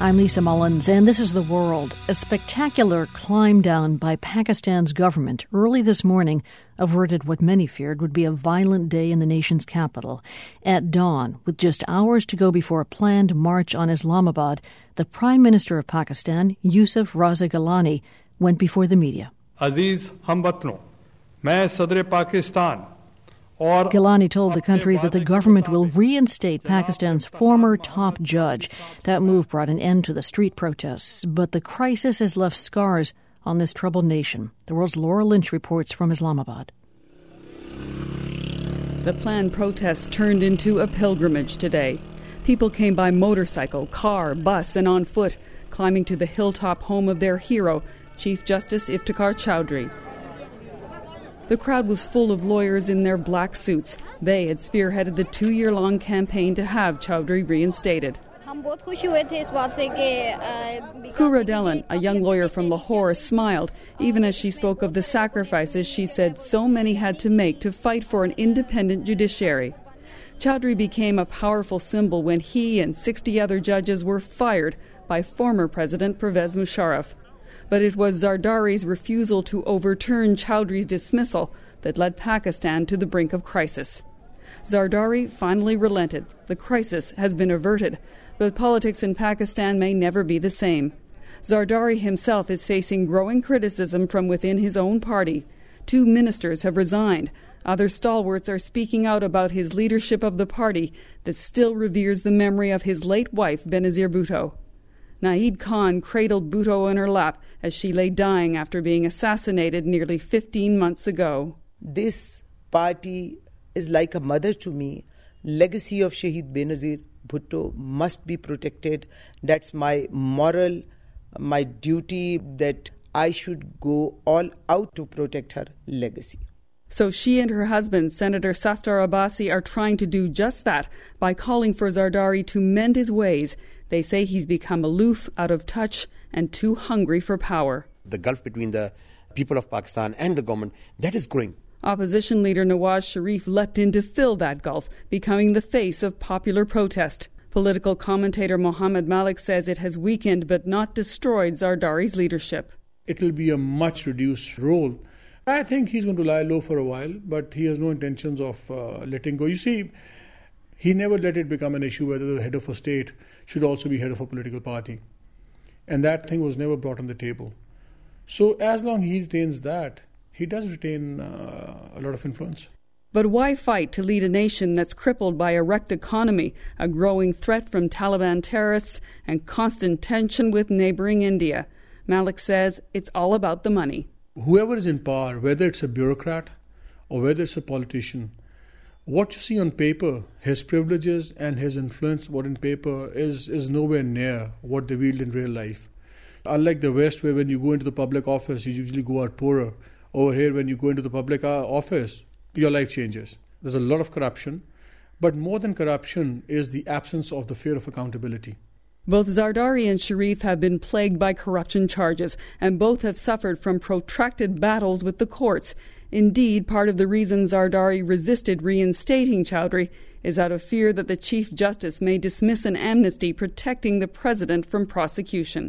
I'm Lisa Mullins, and this is The World. A spectacular climb down by Pakistan's government early this morning averted what many feared would be a violent day in the nation's capital. At dawn, with just hours to go before a planned march on Islamabad, the Prime Minister of Pakistan, Yusuf Raza Gilani, went before the media. Aziz Hamvatno, main Sadr Pakistan. Gilani told the country that the government will reinstate Pakistan's former top judge. That move brought an end to the street protests, but the crisis has left scars on this troubled nation. The World's Laura Lynch reports from Islamabad. The planned protests turned into a pilgrimage today. People came by motorcycle, car, bus, and on foot, climbing to the hilltop home of their hero, Chief Justice Iftikhar Chowdhury. The crowd was full of lawyers in their black suits. They had spearheaded the 2-year-long campaign to have Chowdhury reinstated. Kura Delan, a young lawyer from Lahore, smiled, even as she spoke of the sacrifices she said so many had to make to fight for an independent judiciary. Chowdhury became a powerful symbol when he and 60 other judges were fired by former President Pervez Musharraf. But it was Zardari's refusal to overturn Chowdhury's dismissal that led Pakistan to the brink of crisis. Zardari finally relented. The crisis has been averted, but politics in Pakistan may never be the same. Zardari himself is facing growing criticism from within his own party. 2 ministers have resigned. Other stalwarts are speaking out about his leadership of the party that still reveres the memory of his late wife, Benazir Bhutto. Naeed Khan cradled Bhutto in her lap as she lay dying after being assassinated nearly 15 months ago. This party is like a mother to me. Legacy of Shaheed Benazir Bhutto must be protected. That's my moral, my duty, that I should go all out to protect her legacy. So she and her husband, Senator Safdar Abbasi, are trying to do just that by calling for Zardari to mend his ways. They say he's become aloof, out of touch, and too hungry for power. The gulf between the people of Pakistan and the government, that is growing. Opposition leader Nawaz Sharif leapt in to fill that gulf, becoming the face of popular protest. Political commentator Mohammed Malik says it has weakened but not destroyed Zardari's leadership. It will be a much reduced role. I think he's going to lie low for a while, but he has no intentions of letting go. You see, he never let it become an issue whether the head of a state should also be head of a political party. And that thing was never brought on the table. So as long as he retains that, he does retain a lot of influence. But why fight to lead a nation that's crippled by a wrecked economy, a growing threat from Taliban terrorists, and constant tension with neighboring India? Malik says it's all about the money. Whoever is in power, whether it's a bureaucrat or whether it's a politician, what you see on paper, his privileges and his influence, what in paper is nowhere near what they wield in real life. Unlike the West, where when you go into the public office, you usually go out poorer. Over here, when you go into the public office, your life changes. There's a lot of corruption, but more than corruption is the absence of the fear of accountability. Both Zardari and Sharif have been plagued by corruption charges, and both have suffered from protracted battles with the courts. Indeed, part of the reason Zardari resisted reinstating Chowdhury is out of fear that the Chief Justice may dismiss an amnesty protecting the president from prosecution.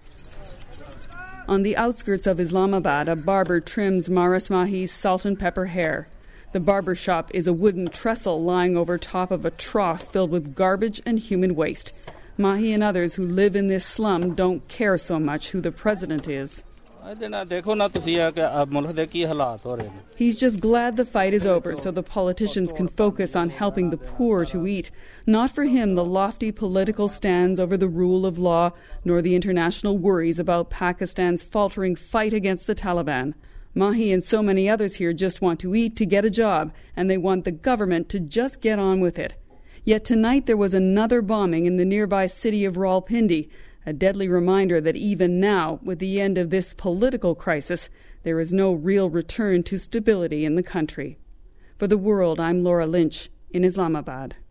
On the outskirts of Islamabad, a barber trims Maris Mahi's salt and pepper hair. The barber shop is a wooden trestle lying over top of a trough filled with garbage and human waste. Mahi and others who live in this slum don't care so much who the president is. He's just glad the fight is over so the politicians can focus on helping the poor to eat. Not for him the lofty political stands over the rule of law, nor the international worries about Pakistan's faltering fight against the Taliban. Mahi and so many others here just want to eat to get a job, and they want the government to just get on with it. Yet tonight there was another bombing in the nearby city of Rawalpindi, a deadly reminder that even now, with the end of this political crisis, there is no real return to stability in the country. For The World, I'm Laura Lynch in Islamabad.